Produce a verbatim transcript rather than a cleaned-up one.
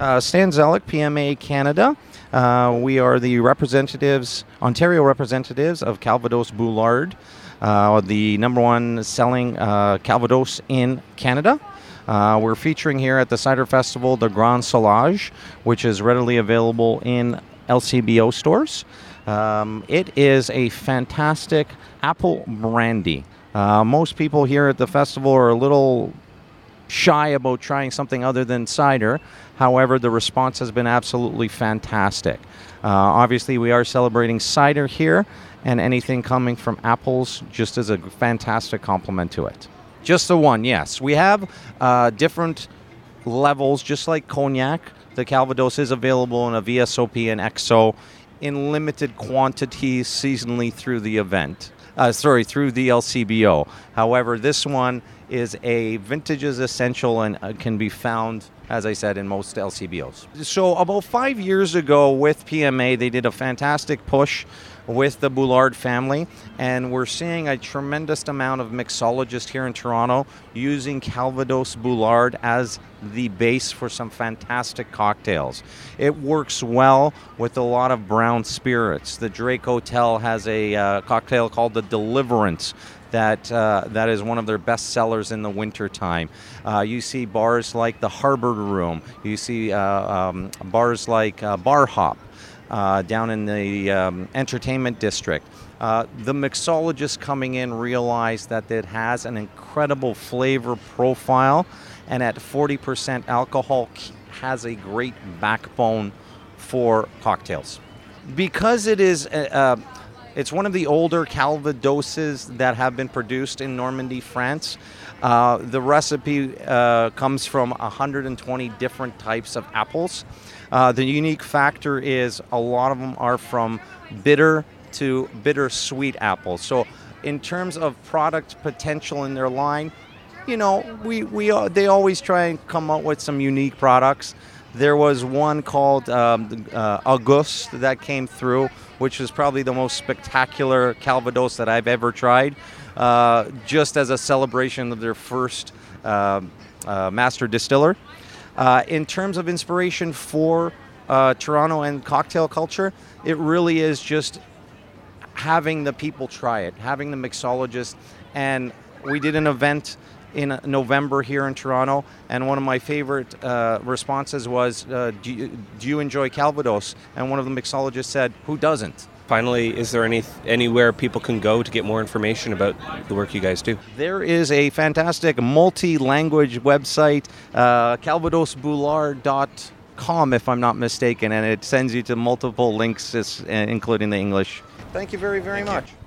Uh, Stan Zellick, P M A Canada. Uh, we are the representatives, Ontario representatives of Calvados Boulard, uh, the number one selling uh, Calvados in Canada. Uh, we're featuring here at the Cider Festival the Grand Solage, which is readily available in L C B O stores. Um, it is a fantastic apple brandy. Uh, most people here at the festival are a little shy about trying something other than cider. However, the response has been absolutely fantastic. Uh, obviously, we are celebrating cider here, and anything coming from apples just is a fantastic complement to it. Just the one, yes. We have uh, different levels, just like cognac. The Calvados is available in a V S O P and X O in limited quantities seasonally through the event. Uh, sorry, through the L C B O. However, this one is a vintages essential and uh, can be found, as I said, in most L C B Os. So about five years ago with P M A, they did a fantastic push with the Boulard family, and we're seeing a tremendous amount of mixologists here in Toronto using Calvados Boulard as the base for some fantastic cocktails. It works well with a lot of brown spirits. The Drake Hotel has a uh, cocktail called the Deliverance that uh, that is one of their best sellers in the wintertime. Uh, you see bars like the Harbor Room. You see uh, um, bars like uh, Bar Hop uh, down in the um, entertainment district. Uh, the mixologists coming in realize that it has an incredible flavor profile, and at forty percent alcohol has a great backbone for cocktails. Because it is uh, It's one of the older Calvadoses that have been produced in Normandy, France. Uh, the recipe uh, comes from one hundred twenty different types of apples. Uh, the unique factor is a lot of them are from bitter to bittersweet apples. So in terms of product potential in their line, you know, we, we uh, they always try and come up with some unique products. There was one called um, uh, Auguste that came through, which was probably the most spectacular Calvados that I've ever tried, uh, just as a celebration of their first uh, uh, master distiller. Uh, in terms of inspiration for uh, Toronto and cocktail culture, it really is just having the people try it, having the mixologists. And we did an event in November here in Toronto, and one of my favorite uh, responses was, uh, do, you, do you enjoy Calvados? And one of the mixologists said, who doesn't? Finally, is there any anywhere people can go to get more information about the work you guys do? There is a fantastic multi-language website, uh, calvados boulard dot com, if I'm not mistaken, and it sends you to multiple links, including the English. Thank you very, very Thank much. You.